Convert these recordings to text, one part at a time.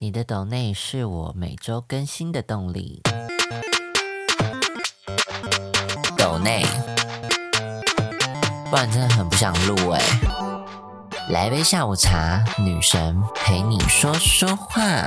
你的抖内是我每周更新的动力。抖内，不然真的很不想录欸。来杯下午茶，女神陪你说说话。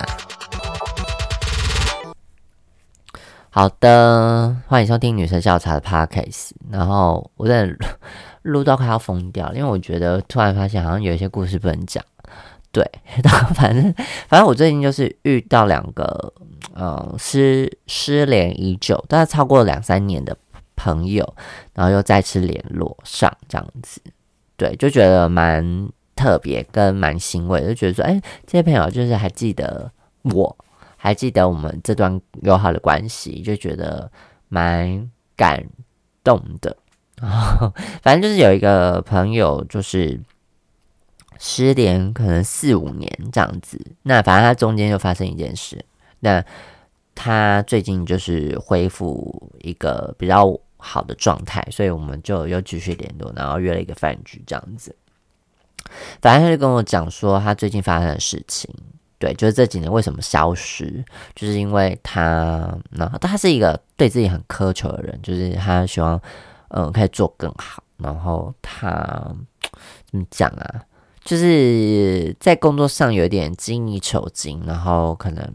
好的，欢迎收听女神下午茶的 podcast。然后我真的录到快要疯掉了，因为我觉得突然发现好像有一些故事不能讲。对，反正我最近就是遇到两个失联已久，大概超过2-3年的朋友，然后又再次联络上这样子。对，就觉得蛮特别跟蛮欣慰的，就觉得说，这些朋友就是还记得我，还记得我们这段友好的关系，就觉得蛮感动的。然后反正就是有一个朋友就是失联可能4-5年这样子，那反正他中间就发生一件事，那他最近就是恢复一个比较好的状态，所以我们就又继续联络，然后约了一个饭局这样子。反正他就跟我讲说他最近发生的事情，对，就是这几年为什么消失，就是因为他是一个对自己很苛求的人，就是他希望可以做更好，然后他怎么讲啊，就是在工作上有点精益求精，然后可能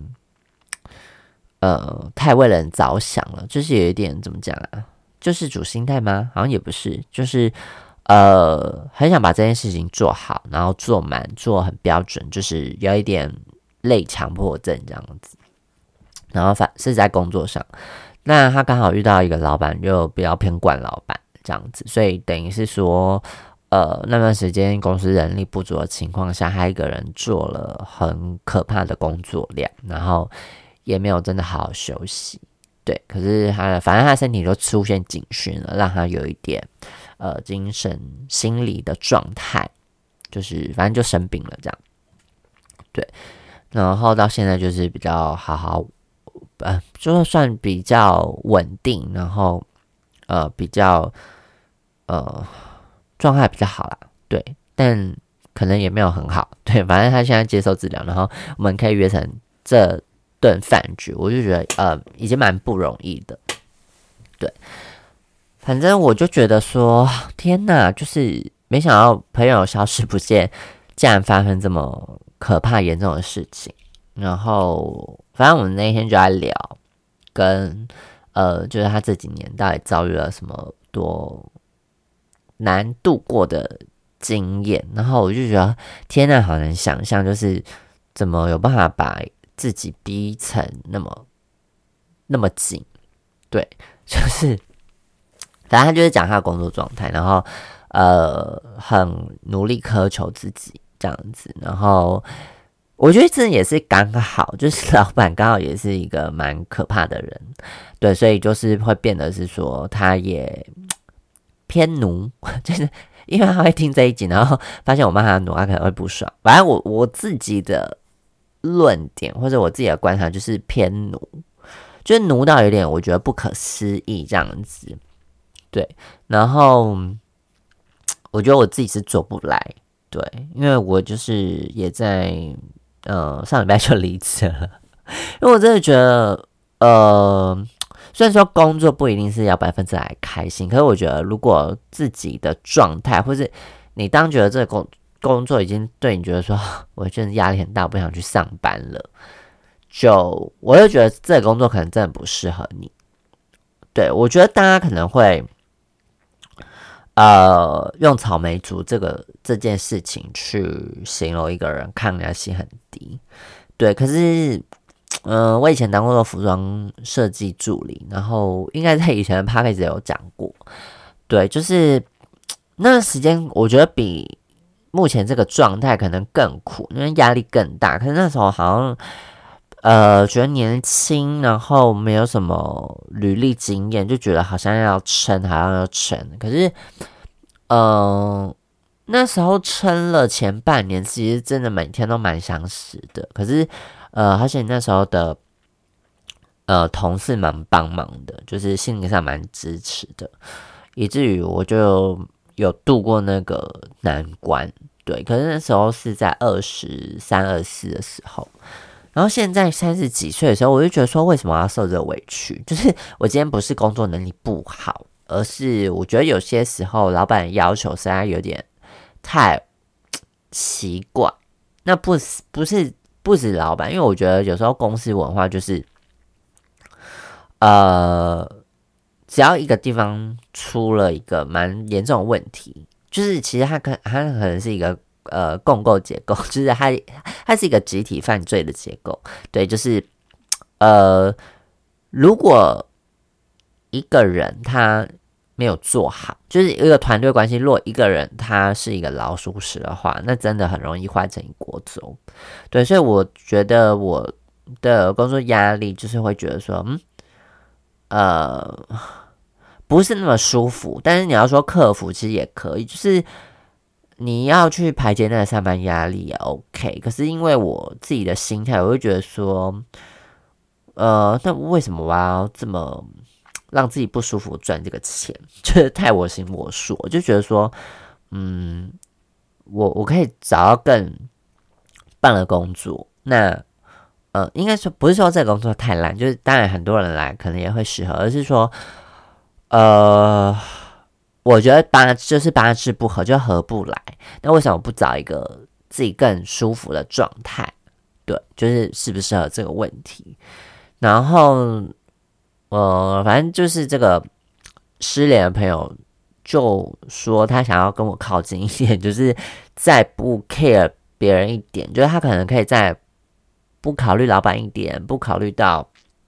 太为人着想了，就是有一点怎么讲啊，救世主心态吗？好像也不是，就是很想把这件事情做好，然后做满，做很标准，就是有一点类强迫症这样子。然后是在工作上，那他刚好遇到一个老板，就比较偏惯老板这样子，所以等于是说那段时间公司人力不足的情况下，他一个人做了很可怕的工作量，然后也没有真的好好休息。对，可是反正他身体就出现警讯了，让他有一点精神心理的状态，就是反正就生病了这样。对，然后到现在就是比较就算比较稳定，然后比较状态比较好啦，对，但可能也没有很好，对，反正他现在接受治疗，然后我们可以约成这顿饭局，我就觉得已经蛮不容易的，对，反正我就觉得说，天哪，就是没想到朋友消失不见，竟然发生这么可怕严重的事情，然后反正我们那天就在聊，跟就是他这几年到底遭遇了什么多难度过的经验，然后我就觉得天哪，好难想象，就是怎么有办法把自己逼成那么紧，对，就是反正他就是讲他的工作状态，然后很努力苛求自己这样子，然后我觉得这也是刚好，就是老板刚好也是一个蛮可怕的人，对，所以就是会变得是说他也偏奴，就是因为他会听这一集，然后发现我骂他奴，他可能会不爽。反正我自己的论点或者我自己的观察就是偏奴，就是奴到有点我觉得不可思议这样子，对。然后我觉得我自己是做不来，对，因为我就是也在上礼拜就离职了，因为我真的觉得虽然说工作不一定是要100%开心，可是我觉得如果自己的状态，或是你当觉得这个工作已经对你觉得说，我真的压力很大，我不想去上班了，我就觉得这个工作可能真的不适合你。对，我觉得大家可能会用草莓族这件事情去形容一个人抗压性很低。对，可是我以前当过服装设计助理，然后应该在以前的 podcast 有讲过，对，就是那段时间我觉得比目前这个状态可能更苦，因为压力更大。可是那时候好像觉得年轻，然后没有什么履历经验，就觉得好像要撑，可是那时候撑了前半年，其实真的每天都蛮想死的。可是而且那时候的同事蛮帮忙的，就是心理上蛮支持的，以至于我就有度过那个难关。对，可是那时候是在23、24的时候， 然后现在30几岁的时候，我就觉得说，为什么要受这个委屈？就是我今天不是工作能力不好，而是我觉得有些时候老板的要求实在有点太奇怪。那不止老板，因为我觉得有时候公司文化就是，只要一个地方出了一个蛮严重的问题，就是其实它可能是一个共构结构，就是它是一个集体犯罪的结构。对，就是如果一个人他没有做好，就是一个团队关系，如果一个人他是一个老鼠屎的话，那真的很容易坏成一锅粥。对，所以我觉得我的工作压力就是会觉得说，不是那么舒服，但是你要说克服，其实也可以，就是你要去排解那个上班压力也 OK。可是因为我自己的心态，我会觉得说，那为什么我要这么让自己不舒服赚这个钱？就是太我行我素，我就觉得说，我可以找到更棒的工作。那应该说不是说这个工作太烂，就是当然很多人来可能也会适合，而是说，我觉得八字不合就合不来。那为什么不找一个自己更舒服的状态？对，就是适不适合这个问题。然后，反正就是这个失联的朋友就说他想要跟我靠近一点，就是再不 care 别人一点，就是他可能可以再不考虑老板一点，不考虑到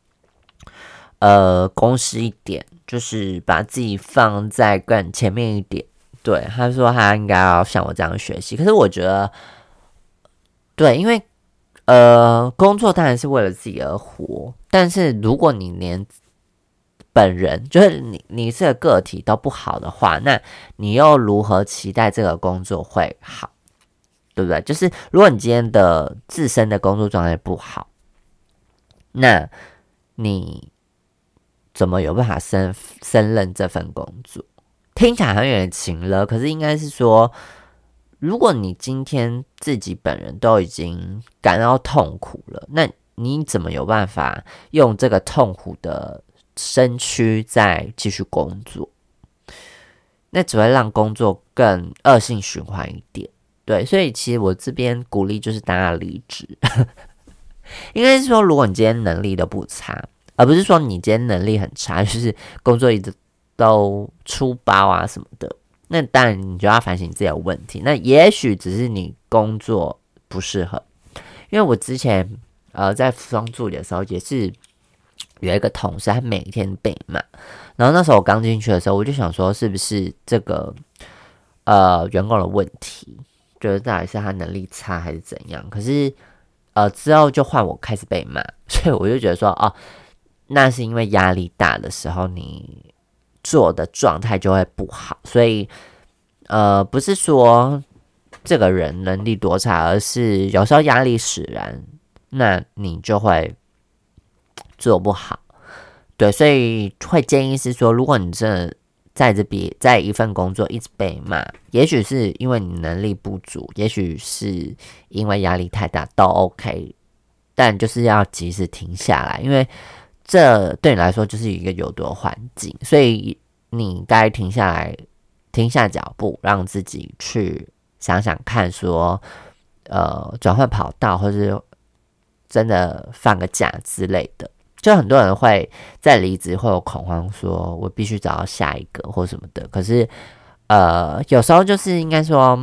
公司一点，就是把自己放在更前面一点。对，他说他应该要像我这样学习，可是我觉得，对，因为工作当然是为了自己而活，但是如果你连本人就是你是个个体都不好的话，那你又如何期待这个工作会好？对不对？就是如果你今天的自身的工作状态不好，那你怎么有办法胜任这份工作？听起来很有点情了，可是应该是说，如果你今天自己本人都已经感到痛苦了，那你怎么有办法用这个痛苦的身躯再继续工作？那只会让工作更恶性循环一点。对，所以其实我这边鼓励就是大家离职，应该是说，如果你今天能力都不差，而不是说你今天能力很差，就是工作一直都出包啊什么的，那当然你就要反省自己的问题。那也许只是你工作不适合，因为我之前在服装助理的时候也是有一个同事，他每天被骂，然后那时候我刚进去的时候，我就想说是不是这个员工的问题，就是到底是他能力差还是怎样？可是之后就换我开始被骂，所以我就觉得说哦，那是因为压力大的时候你做的状态就会不好，所以不是说这个人能力多差，而是有时候压力使然，那你就会做不好。对，所以会建议是说，如果你真的在一份工作一直被骂，也许是因为你能力不足，也许是因为压力太大，都 OK， 但就是要及时停下来，因为这对你来说就是一个有毒的环境，所以你该停下来，停下脚步，让自己去想想看说，转换跑道，或是真的放个假之类的。就很多人会在离职会有恐慌，说我必须找到下一个或什么的。可是，有时候就是应该说，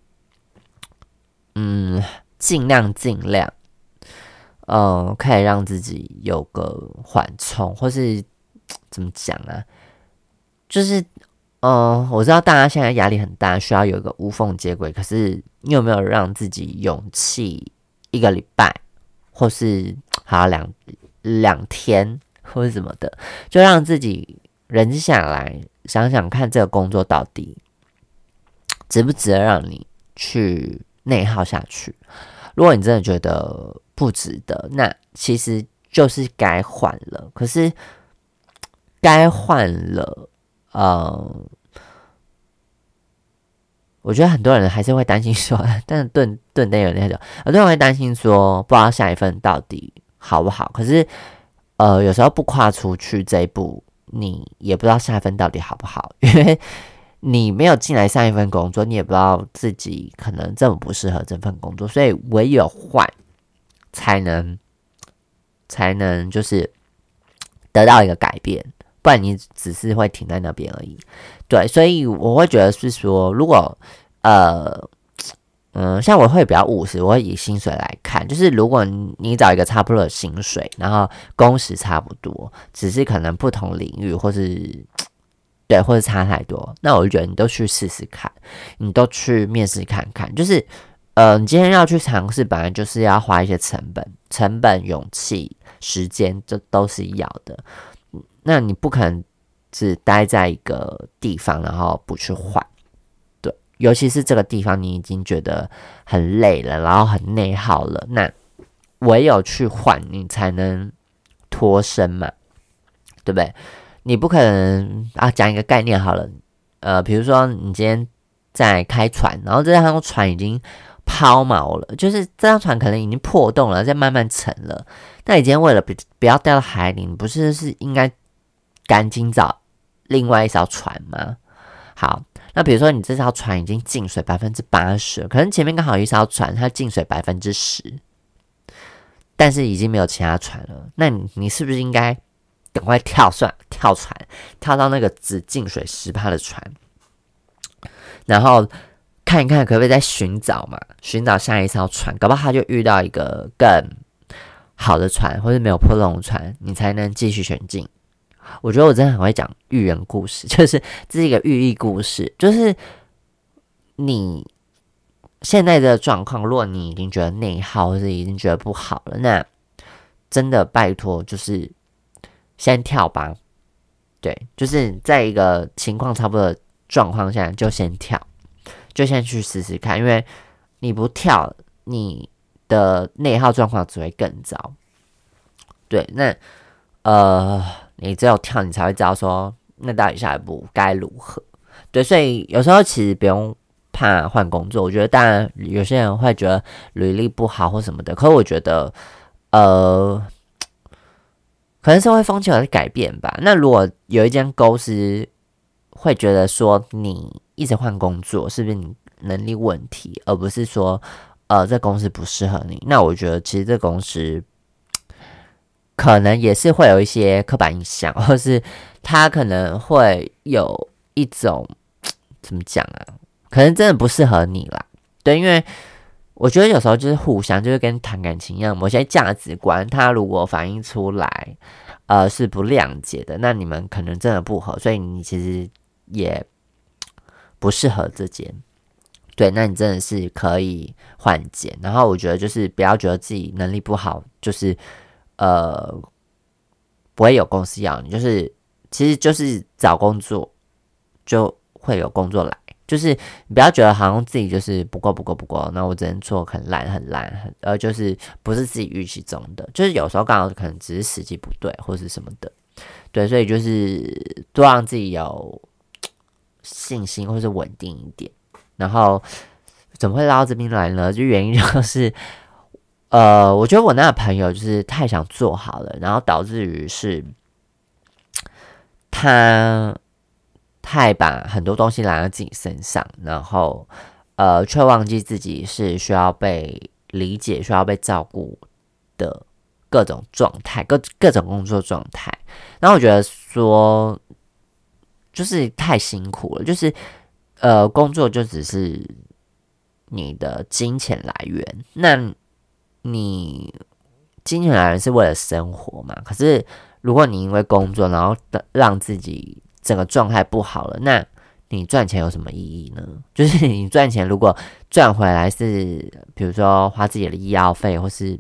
尽量，可以让自己有个缓冲，或是怎么讲啊？就是，我知道大家现在压力很大，需要有一个无缝接轨。可是，你有没有让自己勇气一个礼拜，或是好两天或者什么的，就让自己冷静下来，想想看这个工作到底值不值得让你去内耗下去。如果你真的觉得不值得，那其实就是该换了。可是该换了， 我觉得很多人还是会担心说，但是顿灯有那种，很多人会担心说，不知道下一份到底好不好。可是，有时候不跨出去这一步，你也不知道下一份到底好不好，因为你没有进来上一份工作，你也不知道自己可能这么不适合这份工作，所以唯有换，才能就是得到一个改变，不然你只是会停在那边而已。对，所以我会觉得是说，如果像我会比较务实，我会以薪水来看，就是如果你找一个差不多的薪水，然后工时差不多，只是可能不同领域或是或者差太多，那我就觉得你都去试试看，你都去面试看看，就是你今天要去尝试，本来就是要花一些成本、勇气、时间，这都是要的。那你不可能只待在一个地方，然后不去换。对，尤其是这个地方你已经觉得很累了，然后很内耗了，那唯有去换，你才能脱身嘛，对不对？你不可能讲一个概念好了，比如说你今天在开船，然后这趟船已经抛锚了，就是这趟船可能已经破洞了，在慢慢沉了。那你今天为了不要掉到海里，你不是应该赶紧找另外一艘船吗？好，那比如说你这艘船已经进水80%，可能前面刚好一艘船它进水10%，但是已经没有其他船了，那你是不是应该赶快跳船，跳到那个只进水10%的船，然后看一看可不可以再寻找下一艘船，搞不好他就遇到一个更好的船，或是没有破洞的船，你才能继续前进。我觉得我真的很会讲寓言故事，就是这是一个寓意故事，就是你现在的状况，如果你已经觉得内耗，或是已经觉得不好了，那真的拜托就是先跳吧。对，就是在一个情况差不多的状况下就先跳，就先去试试看，因为你不跳，你的内耗状况只会更糟。对，那你只有跳，你才会知道说，那到底下一步该如何。对，所以有时候其实不用怕换工作。我觉得当然有些人会觉得履历不好或什么的，可是我觉得可能社会风气有在改变吧。那如果有一间公司会觉得说你一直换工作，是不是你能力问题，而不是说这公司不适合你？那我觉得其实这公司可能也是会有一些刻板印象，或是他可能会有一种怎么讲啊？可能真的不适合你啦。对，因为我觉得有时候就是互相，就是跟谈感情一样，某些价值观，它如果反映出来，是不谅解的，那你们可能真的不合，所以你其实也不适合这间。对，那你真的是可以换间。然后我觉得就是不要觉得自己能力不好，就是不会有公司要你，就是其实就是找工作就会有工作来。就是你不要觉得好像自己就是不够，那我只能做很烂，就是不是自己预期中的，就是有时候刚好可能只是时机不对或是什么的，对，所以就是多让自己有信心或是稳定一点。然后怎么会拉到这边来呢？就原因就是我觉得我那个朋友就是太想做好了，然后导致于是他太把很多东西揽到自己身上，然后却忘记自己是需要被理解、需要被照顾的各种状态、各种工作状态。然后我觉得说，就是太辛苦了，就是工作就只是你的金钱来源，那你金钱来源是为了生活嘛？可是如果你因为工作，然后让自己整个状态不好了，那你赚钱有什么意义呢？就是你赚钱如果赚回来是比如说花自己的医药费，或是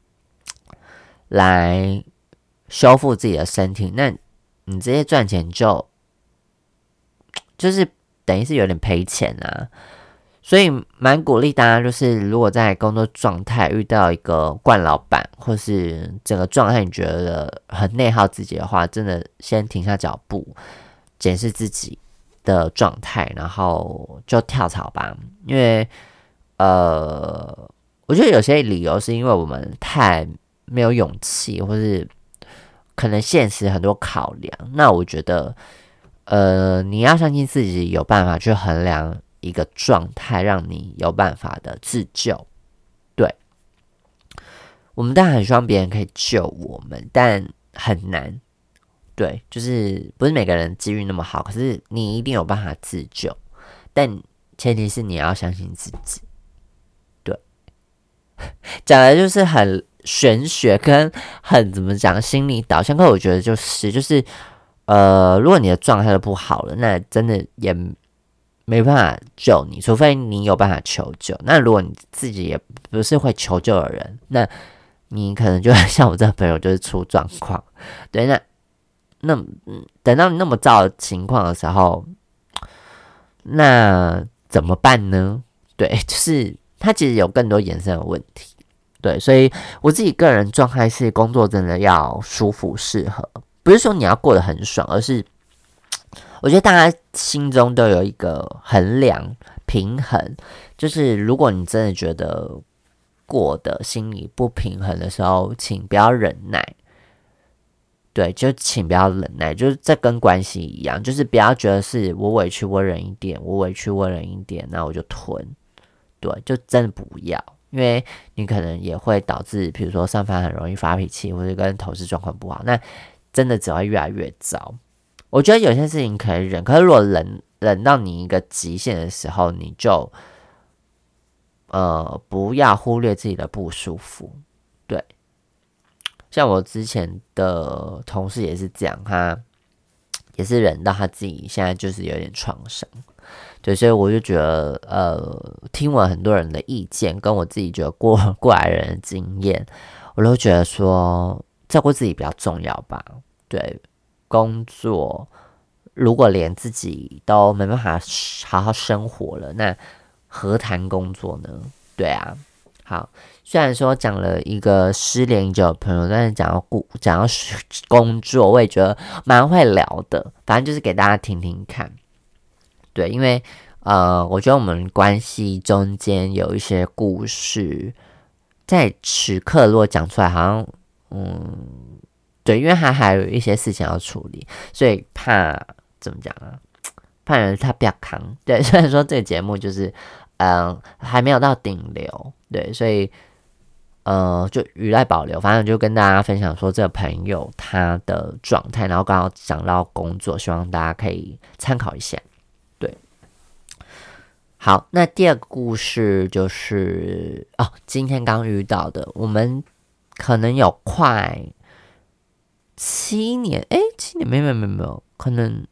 来修复自己的身体，那你这些赚钱就是等于是有点赔钱啊。所以蛮鼓励大家，就是如果在工作状态遇到一个惯老板，或是整个状态你觉得很内耗自己的话，真的先停下脚步，检视自己， 的状态，然后就跳槽吧。因为我觉得有些理由是因为我们太没有勇气，或是可能现实很多考量。那我觉得你要相信自己有办法去衡量一个状态，让你有办法的自救。对，我们当然很希望别人可以救我们，但很难。对，就是不是每个人机遇那么好，可是你一定有办法自救，但前提是你要相信自己。对，讲的就是很玄学跟很怎么讲心理导向，可我觉得就是如果你的状态都不好了，那真的也没办法救你，除非你有办法求救。那如果你自己也不是会求救的人，那你可能就会像我这个朋友，就是出状况。对，那等到你那么糟的情况的时候，那怎么办呢？对，就是它其实有更多衍生的问题。对，所以我自己个人状态是，工作真的要舒服适合，不是说你要过得很爽，而是我觉得大家心中都有一个衡量平衡，就是如果你真的觉得过得心里不平衡的时候，请不要忍耐。对，就请不要忍耐，就是这跟关系一样，就是不要觉得是我委屈我忍一点，我委屈我忍一点，那我就吞。对，就真的不要，因为你可能也会导致，比如说上班很容易发脾气，或者跟同事状况不好，那真的只会越来越糟。我觉得有些事情可以忍，可是如果忍到你一个极限的时候，你就不要忽略自己的不舒服。对。像我之前的同事也是这样，他也是忍到他自己现在就是有点创伤，对，所以我就觉得，听完很多人的意见，跟我自己觉得过来人的经验，我都觉得说照顾自己比较重要吧。对，工作如果连自己都没办法好好生活了，那何谈工作呢？对啊。好，虽然说讲了一个失联已久的朋友，但是讲到工作，我也觉得蛮会聊的。反正就是给大家听听看，对，因为我觉得我们关系中间有一些故事，在此刻如果讲出来，好像对，因为还有一些事情要处理，所以怕怎么讲啊？怕人他不要扛。对，虽然说这个节目就是还没有到顶流。对，所以就语带保留，反正就跟大家分享说这个朋友他的状态，然后刚好讲到工作，希望大家可以参考一下。对，好，那第二个故事就是今天刚遇到的，我们可能有快7年，7年没有，可能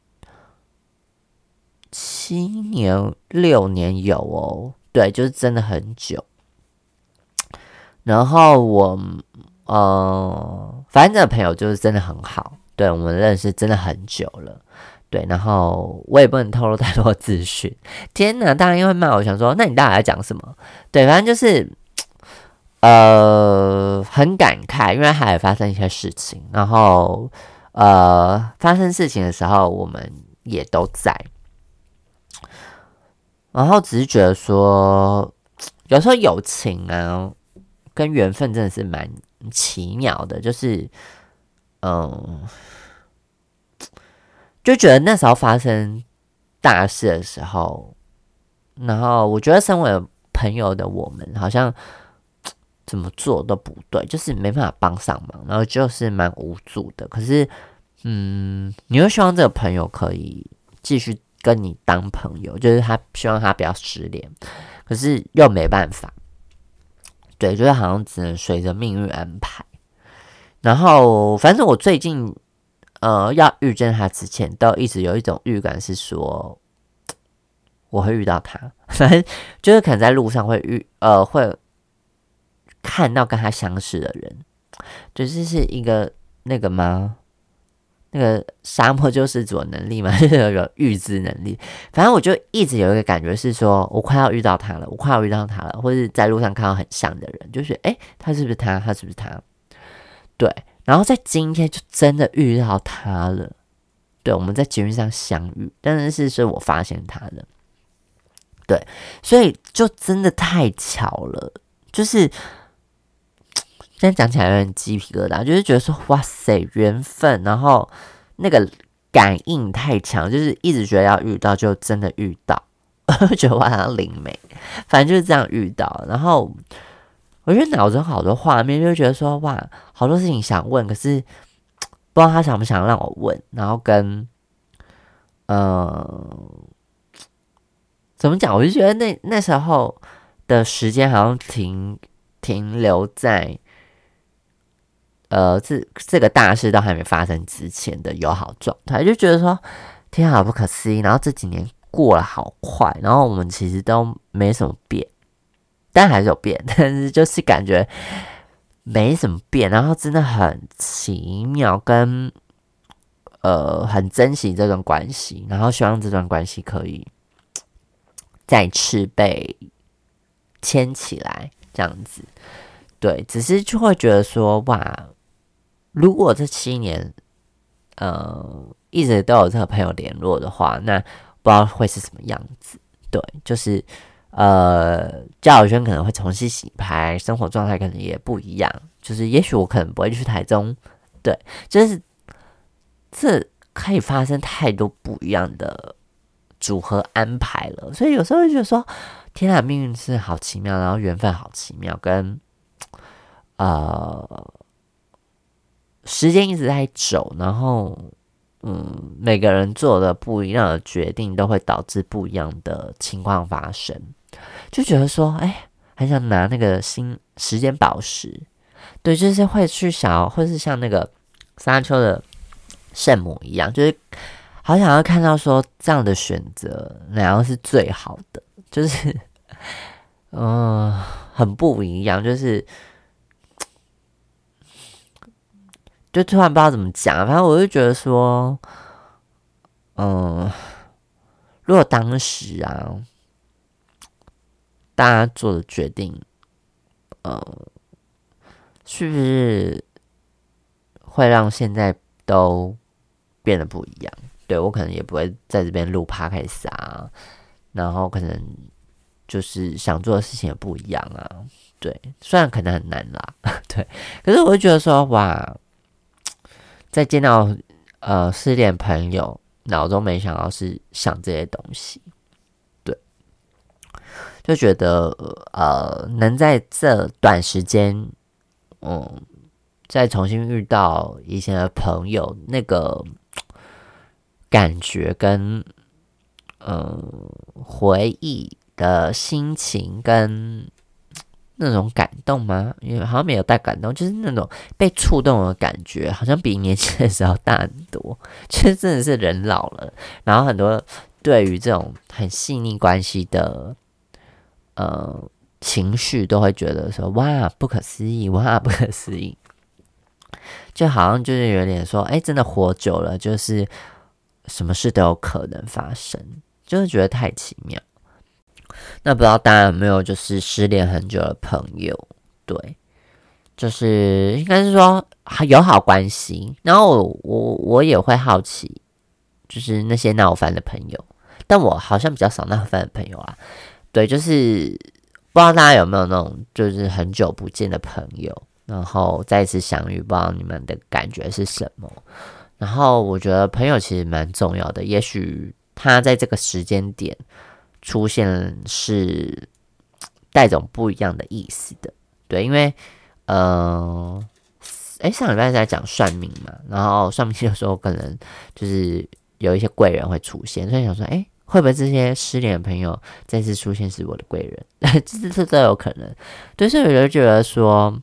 7年6年有哦，对，就是真的很久。然后反正这个朋友就是真的很好，对，我们认识真的很久了，对，然后我也不能透露太多资讯。天哪，当然因为骂我，想说，那你到底在讲什么？对，反正就是很感慨，因为还有发生一些事情，然后发生事情的时候，我们也都在，然后只是觉得说，有时候友情啊。跟缘分真的是蛮奇妙的，就是就觉得那时候发生大事的时候，然后我觉得身为朋友的我们，好像怎么做都不对，就是没办法帮上忙，然后就是蛮无助的。可是，你会希望这个朋友可以继续跟你当朋友，就是他希望他不要失联，可是又没办法。对，就是好像只能随着命运安排。然后，反正我最近要遇见他之前，都一直有一种预感，是说我会遇到他。反正就是可能在路上会会看到跟他相识的人，就是是一个那个吗？那个沙漠救世主的能力嘛，就是有预知能力。反正我就一直有一个感觉是说，我快要遇到他了，或者在路上看到很像的人，就是他是不是他？他是不是他？对，然后在今天就真的遇到他了。 对，我们在捷运上相遇，但是我发现他的，对，所以就真的太巧了，就是现在讲起来有点鸡皮疙瘩，就是觉得说哇塞缘分，然后那个感应太强，就是一直觉得要遇到，就真的遇到，我觉得我好像灵媒，反正就是这样遇到，然后我觉得脑中好多画面，就觉得说哇，好多事情想问，可是不知道他想不想让我问，然后跟怎么讲？我就觉得那时候的时间好像停留在这个大事都还没发生之前的友好状态，就觉得说天啊，好不可思议。然后这几年过了好快，然后我们其实都没什么变，但还是有变，但是就是感觉没什么变，然后真的很奇妙，跟很珍惜这段关系，然后希望这段关系可以再次被牵起来，这样子。对，只是就会觉得说，哇，如果这7年，一直都有这个朋友联络的话，那不知道会是什么样子。对，就是交友圈可能会重新洗牌，生活状态可能也不一样。就是也许我可能不会去台中，对，就是这可以发生太多不一样的组合安排了，所以有时候会觉得说，天啊，命运是好奇妙，然后缘分好奇妙，跟时间一直在走，然后每个人做的不一样的决定，都会导致不一样的情况发生，就觉得说，很想拿那个时间宝石，对，就是会去想要，或是像那个沙丘的圣母一样，就是好想要看到说这样的选择哪样是最好的，就是很不一样，就突然不知道怎么讲，反正我就觉得说，如果当时大家做的决定，是不是会让现在都变得不一样？对，我可能也不会在这边录 podcast 然后可能就是想做的事情也不一样对，虽然可能很难啦，对，可是我会觉得说，哇，在见到失恋朋友，脑中没想到是想这些东西，对，就觉得能在这短时间，再重新遇到以前的朋友，那个感觉跟回忆的心情跟那种感动吗？因为好像没有带感动，就是那种被触动的感觉，好像比年轻的时候大很多。就是真的是人老了，然后很多对于这种很细腻关系的情绪，都会觉得说哇不可思议，哇不可思议，就好像就是有点说，真的活久了，就是什么事都有可能发生，就是觉得太奇妙。那不知道大家有没有就是失恋很久的朋友？对，就是应该是说友好关系。然后我也会好奇，就是那些闹翻的朋友，但我好像比较少闹翻的朋友啦。对，就是不知道大家有没有那种就是很久不见的朋友，然后再次相遇，不知道你们的感觉是什么？然后我觉得朋友其实蛮重要的，也许他在这个时间点出现是带种不一样的意思的，对，因为上礼拜在讲算命嘛，然后算命的时候可能就是有一些贵人会出现，所以想说，会不会这些失联的朋友再次出现是我的贵人？这都有可能，对，所以我就觉得说，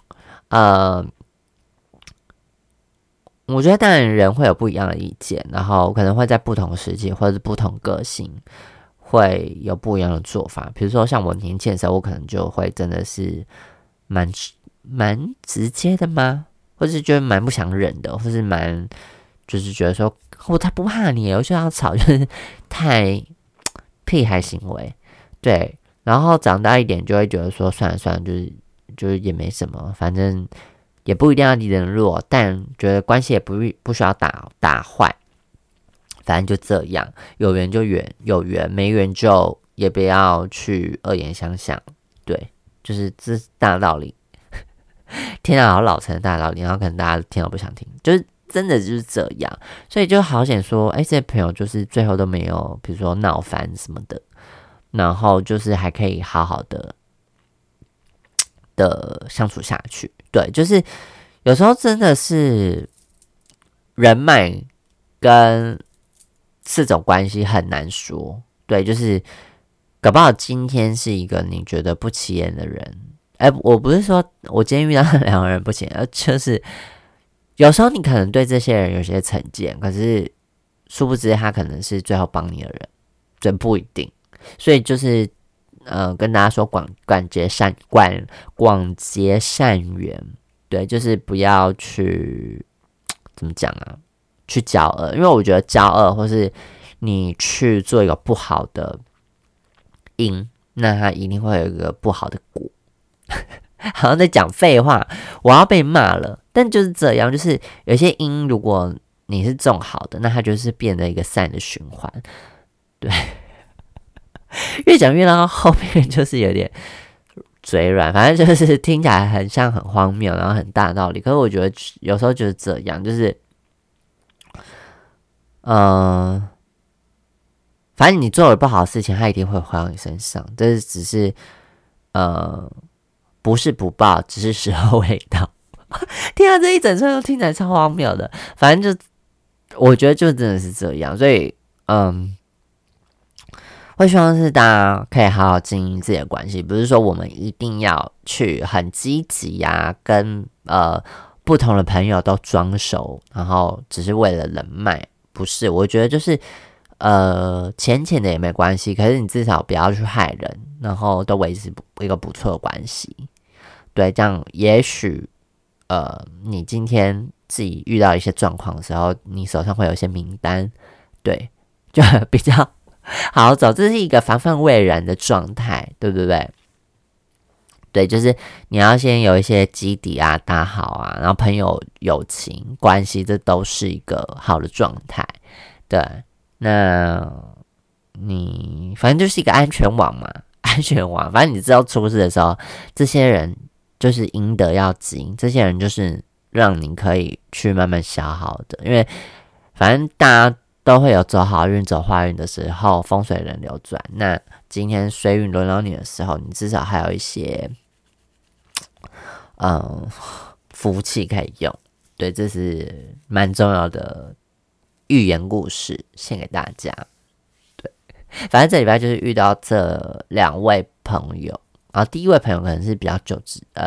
我觉得当然人会有不一样的意见，然后可能会在不同时期或者是不同个性会有不一样的做法。比如说像我年轻的时候，我可能就会真的是蛮直接的吗？或是觉得蛮不想忍的，或是就是觉得说我才不怕你，我就要吵，就是太屁孩行为。对，然后长大一点就会觉得说算了，就是也没什么，反正也不一定要离人弱，但觉得关系也不需要打坏。 反正就这样，有缘就缘，有缘没缘就也不要去恶言相向。对，就是这是大道理，听到好老成的大道理，然后可能大家听到不想听，就是真的就是这样，所以就好险说，这些朋友就是最后都没有，比如说闹翻什么的，然后就是还可以好好的相处下去。对，就是有时候真的是人脉跟这种关系很难说。对，就是搞不好今天是一个你觉得不起眼的人，我不是说我今天遇到两个人不起眼，就是有时候你可能对这些人有些成见，可是殊不知他可能是最后帮你的人，这不一定。所以就是跟大家说广结善缘，对，就是不要去怎么讲啊，去骄傲，因为我觉得骄傲或是你去做一个不好的因，那它一定会有一个不好的果。好像在讲废话，我要被骂了。但就是这样，就是有些因，如果你是种好的，那它就是变得一个善的循环。对，越讲越到后面就是有点嘴软，反正就是听起来很像很荒谬，然后很大道理。可是我觉得有时候就是这样，就是反正你做了不好的事情，它一定会回到你身上。这只是不是不报，只是时候未到。听到这一整串都听起来超荒谬的，反正就我觉得就真的是这样，所以会希望是大家可以好好经营自己的关系，不是说我们一定要去很积极啊，跟不同的朋友都装熟，然后只是为了人脉，不是。我觉得就是浅浅的也没关系，可是你至少不要去害人，然后都维持一个不错的关系。对，这样也许你今天自己遇到一些状况的时候，你手上会有一些名单，对，就比较好走。这是一个防范未然的状态，对不对？对，就是你要先有一些基底啊，打好啊，然后朋友、友情关系，这都是一个好的状态。对，那你反正就是一个安全网嘛，安全网。反正你知道出事的时候，这些人就是赢得要紧，这些人就是让你可以去慢慢消耗的，因为反正大家都会有走好运、走坏运的时候，风水轮流转。那今天衰运轮到你的时候，你至少还有一些福气可以用。对，这是蛮重要的寓言故事，献给大家。对，反正这礼拜就是遇到这两位朋友。然后第一位朋友可能是比较久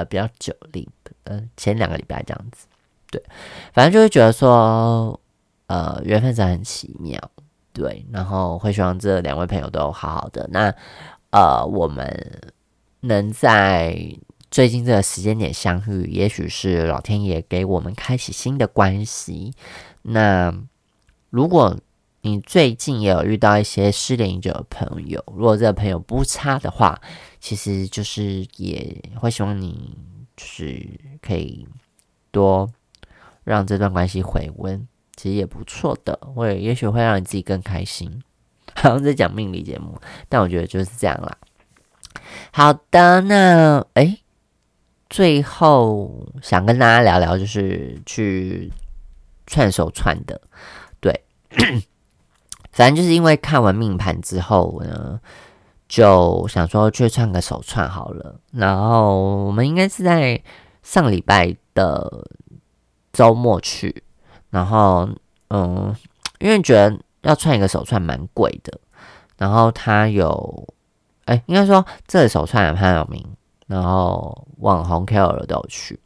前2个礼拜这样子，对，反正就会觉得说，缘分真的很奇妙，对，然后会希望这两位朋友都好好的。那我们能在最近这个时间点相遇，也许是老天爷给我们开启新的关系。那如果你最近也有遇到一些失联已久的朋友，如果这个朋友不差的话，其实就是也会希望你就是可以多让这段关系回温，其实也不错的，也许会让你自己更开心。好像在讲命理节目，但我觉得就是这样啦。好的，那最后想跟大家聊聊，就是去串手串的，对。反正就是因为看完命盘之后呢，就想说去串个手串好了。然后我们应该是在上礼拜的周末去，然后因为觉得要串一个手串蛮贵的，然后它有应该说这个手串很有名，然后网红 KOL 都有去。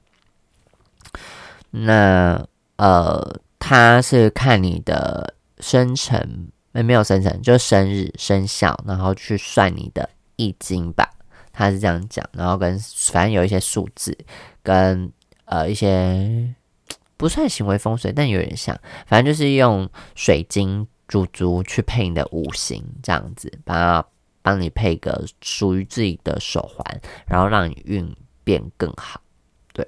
那它是看你的生辰。没有生辰，就生日生肖，然后去算你的易经吧，他是这样讲，然后反正有一些数字跟一些不算行为风水，但有点像，反正就是用水晶珠珠去配你的五行，这样子帮你配个属于自己的手环，然后让你运变更好。对，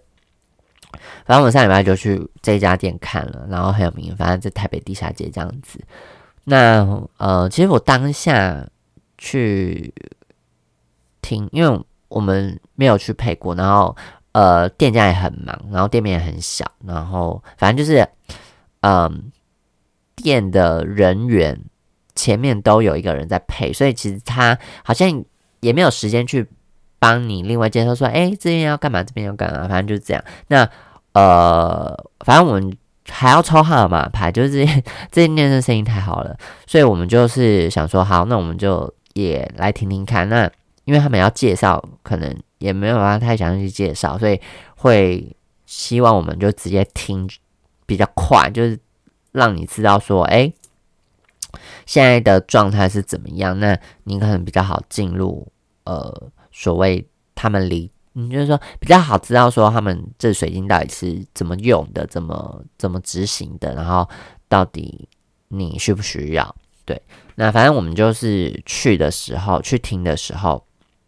反正我上礼拜就去这家店看了，然后很有名，反正在台北地下街这样子。 那其实我当下去听，因为我们没有去配过，然后店家也很忙，然后店面也很小，然后反正就是店的人员前面都有一个人在配，所以其实他好像也没有时间去帮你另外介绍说，这边要干嘛，这边要干嘛，反正就是这样。那反正我们还要抽号码牌，就是这间店的生意太好了，所以我们就是想说，好，那我们就也来听听看。那因为他们要介绍，可能也没有办法太详细介绍，所以会希望我们就直接听比较快，就是让你知道说，现在的状态是怎么样，那你可能比较好进入所谓他们就是说比较好知道说他们这水晶到底是怎么用的，怎么执行的，然后到底你需不需要？对，那反正我们就是去听的时候，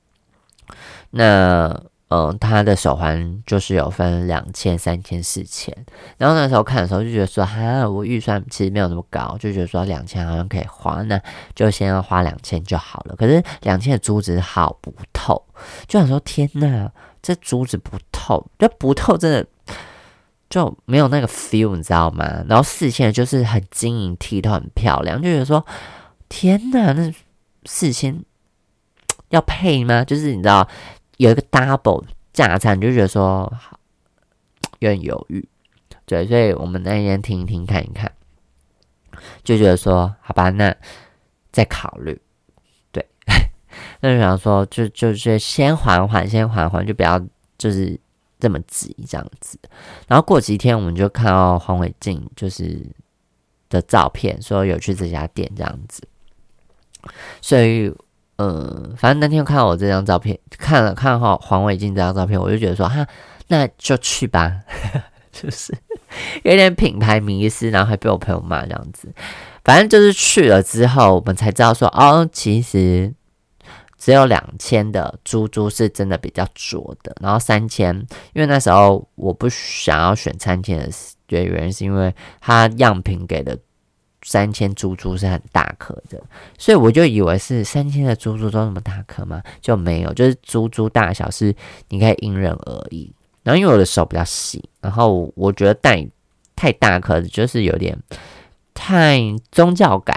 那他的手环就是有分2000、3000、4000，然后那时候看的时候就觉得说，我预算其实没有那么高，就觉得说2000好像可以花，那就先要花2000就好了。可是2000的珠子好不透，就想说天哪，这珠子不透，就不透，真的就没有那个 feel， 你知道吗？然后4000的就是很晶莹剔透，很漂亮，就觉得说天哪，那4000要配吗？就是你知道。有一个 double 价差，你就觉得说有点犹豫，对，所以我们那天听一听看一看，就觉得说好吧，那再考虑，对，那就想说就是先缓缓，就不要就是这么急这样子。然后过几天我们就看到黄伟晋就是的照片，说有去这家店这样子，所以。反正那天看到我这张照片，看好黄伟晋这张照片，我就觉得说，那就去吧，就是有点品牌迷思，然后还被我朋友骂这样子。反正就是去了之后，我们才知道说，其实只有2000的珠是真的比较浊的，然后3000，因为那时候我不想要选3000的原因是因为它样品给的。3000珠是很大颗的，所以我就以为是3000的珠都那么大颗吗？就没有，就是珠大小是你可以因人而异。然后因为我的手比较细，然后我觉得太大颗就是有点太宗教感。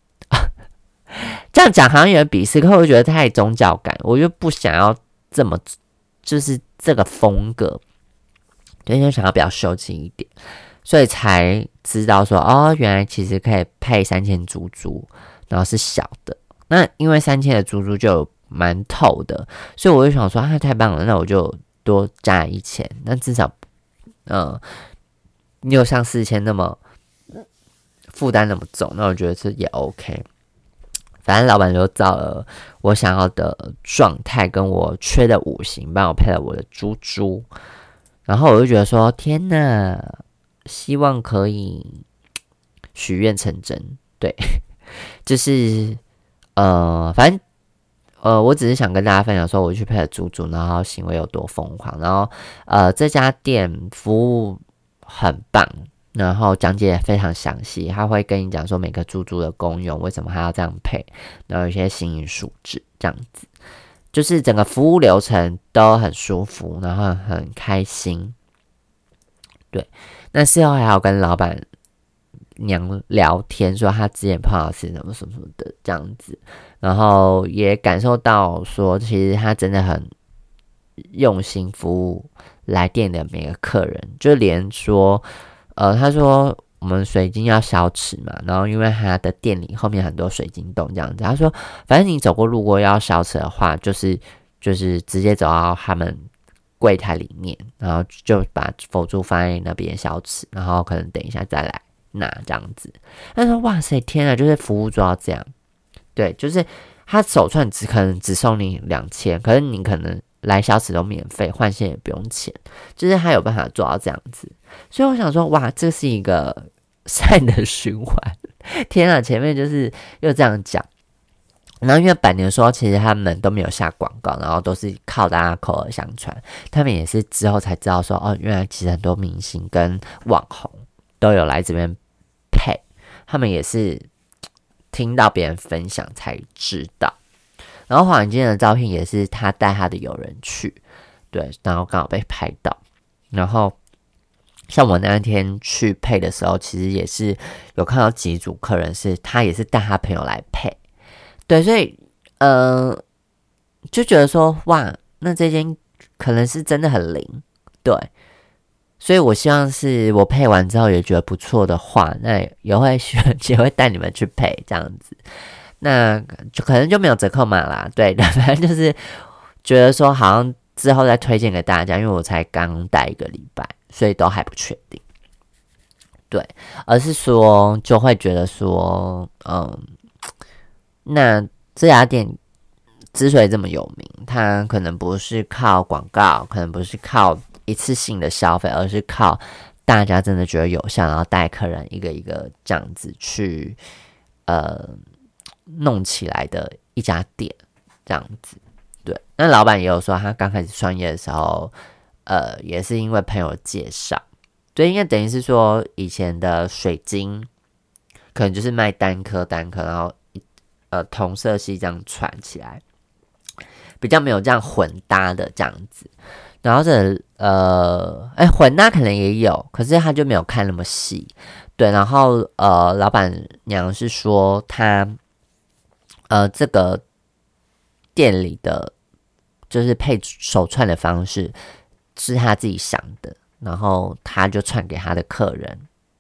这样讲好像有点鄙视，可我觉得太宗教感，我就不想要这么就是这个风格，就想要比较修静一点。所以才知道说，原来其实可以配3000珠，然后是小的。那因为3000的珠就蛮透的，所以我就想说，太棒了，那我就多加1000，那至少，没有像4000那么负担那么重，那我觉得是也 OK。反正老板就照了我想要的状态，跟我缺的五行，帮我配了我的珠，然后我就觉得说，天哪！希望可以许愿成真，对，就是反正我只是想跟大家分享说，我去配了珠，然后行为有多疯狂，然后这家店服务很棒，然后讲解也非常详细，他会跟你讲说每个珠的功用，为什么还要这样配，然后有一些形影数字这样子，就是整个服务流程都很舒服，然后很开心，对。那事后还有跟老板娘聊天，说他之前碰到是什么的这样子，然后也感受到说，其实他真的很用心服务来店的每个客人，就连说，他说我们水晶要消磁嘛，然后因为他的店里后面很多水晶洞这样子，他说反正你走过路过要消磁的话，就是直接走到他们。柜台里面，然后就把佛珠放在那边消磁，然后可能等一下再来拿这样子。他说：“哇塞，天啊，就是服务做到这样，对，就是他手串可能只收你2000，可是你可能来消磁都免费，换线也不用钱，就是他有办法做到这样子。所以我想说，哇，这是一个善的循环。天啊，前面就是又这样讲。”然后因为百年说，其实他们都没有下广告，然后都是靠大家口耳相传。他们也是之后才知道说，原来其实很多明星跟网红都有来这边配。他们也是听到别人分享才知道。然后黄金的照片也是他带他的友人去，对，然后刚好被拍到。然后像我那天去配的时候，其实也是有看到几组客人是他也是带他朋友来配，对，所以就觉得说哇，那这间可能是真的很灵，对，所以我希望是我配完之后也觉得不错的话，那也会带你们去配这样子。那就可能就没有折扣码啦，对的，反正就是觉得说好像之后再推荐给大家，因为我才刚带1个礼拜，所以都还不确定，对，而是说就会觉得说，那这家店之所以这么有名，它可能不是靠广告，可能不是靠一次性的消费，而是靠大家真的觉得有效，然后带客人一个一个这样子去弄起来的一家店，这样子。对，那老板也有说，他刚开始创业的时候，也是因为朋友介绍，对，应该等于是说以前的水晶可能就是卖单颗，然后同色系这样串起来，比较没有这样混搭的这样子。然后混搭可能也有，可是他就没有看那么细，对。然后老板娘是说他这个店里的就是配手串的方式是他自己想的，然后他就串给他的客人，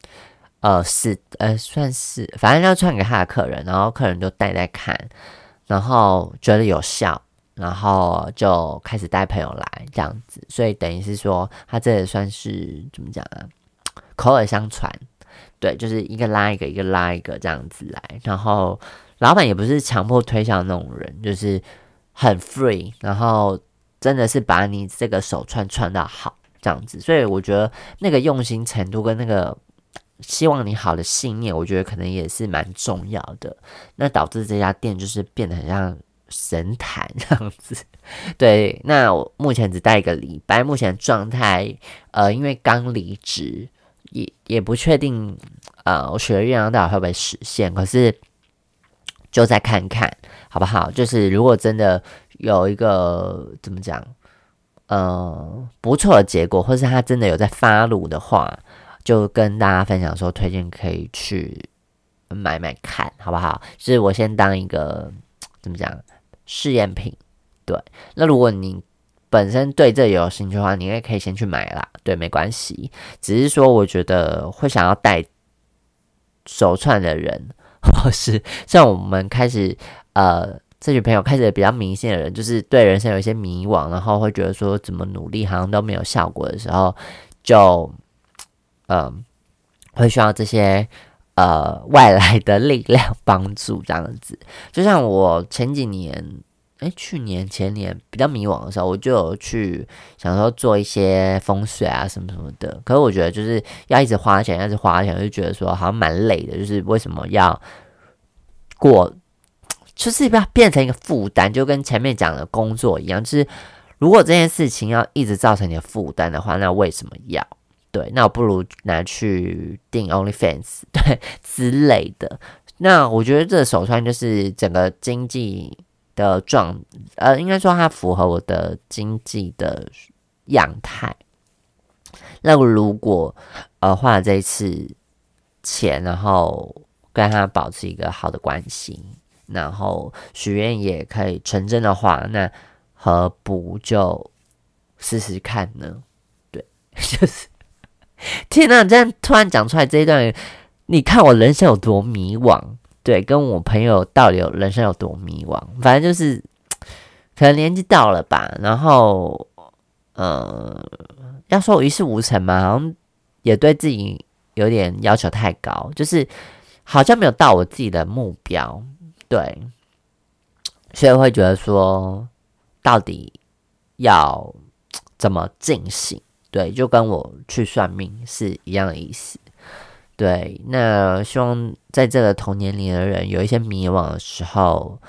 算是反正要串给他的客人，然后客人就带看，然后觉得有效，然后就开始带朋友来这样子，所以等于是说他这也算是怎么讲啊，口耳相传，对，就是一个拉一个，一个拉一个这样子来，然后老板也不是强迫推销的那种人，就是很 free， 然后真的是把你这个手串到好这样子，所以我觉得那个用心程度跟那个希望你好的信念，我觉得可能也是蛮重要的。那导致这家店就是变得很像神坛这样子。对，那我目前只带1个礼拜，目前状态因为刚离职，也不确定我许的愿望到底会不会实现，可是就再看看好不好？就是如果真的有一个怎么讲，不错的结果，或是他真的有在发炉的话，就跟大家分享说，推荐可以去买看，好不好？就是我先当一个怎么讲试验品，对。那如果你本身对这有兴趣的话，你也可以先去买啦，对，没关系。只是说，我觉得会想要戴手串的人，或是像我们开始这群朋友开始比较迷信的人，就是对人生有一些迷惘，然后会觉得说怎么努力好像都没有效果的时候，就会需要这些外来的力量帮助这样子。就像我前几年去年前年比较迷惘的时候，我就有去想说做一些风水啊什么什么的，可是我觉得就是要一直花钱，我就觉得说好像蛮累的，就是为什么要就是不要变成一个负担，就跟前面讲的工作一样，就是如果这件事情要一直造成你的负担的话，那为什么要？对，那我不如拿去订 OnlyFans 对之类的。那我觉得这个手串就是整个经济的应该说它符合我的经济的样态。那如果花了这一次钱，然后跟他保持一个好的关系，然后许愿也可以成真的话，那何不就试试看呢？对，就是天哪！这样突然讲出来这一段，你看我人生有多迷惘，对，跟我朋友到底人生有多迷惘，反正就是可能年纪到了吧，然后要说我一事无成嘛，好像也对自己有点要求太高，就是好像没有到我自己的目标，对，所以会觉得说，到底要怎么进行？对，就跟我去算命是一样的意思。对，那希望在这个同年龄的人有一些迷惘的时候，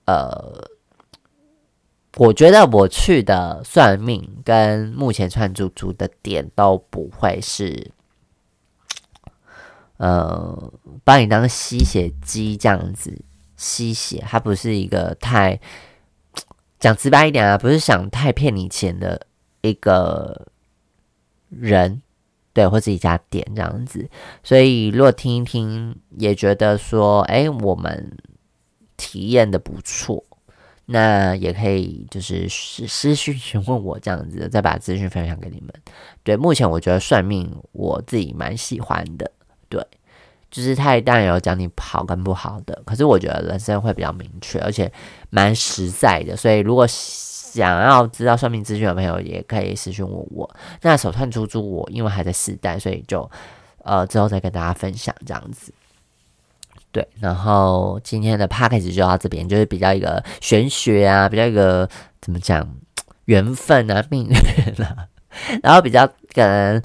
我觉得我去的算命跟目前串珠珠的点都不会是， 把你当吸血机这样子吸血，它不是一个太讲直白一点啊，不是想太骗你钱的一个人，对，或是一家店这样子。所以如果听一听，也觉得说，我们体验的不错，那也可以就是私讯询问我这样子，再把资讯分享给你们。对，目前我觉得算命我自己蛮喜欢的，对。就是他当然有讲你好跟不好的，可是我觉得人生会比较明确，而且蛮实在的。所以如果想要知道算命资讯的朋友，也可以私讯问我。那手串珠珠我因为还在试戴，所以就之后再跟大家分享这样子。对，然后今天的 package 就到这边，就是比较一个玄学啊，比较一个怎么讲缘分啊、命运啊，然后比较可能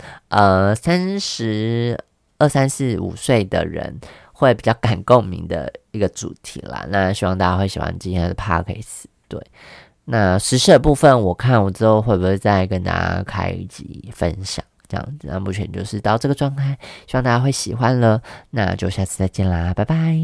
22、3、4、5岁的人会比较感共鸣的一个主题啦。那希望大家会喜欢今天的 podcast。对，那时事的部分，我看我之后会不会再跟大家开一集分享这样子。那目前就是到这个状态，希望大家会喜欢了。那就下次再见啦，拜拜。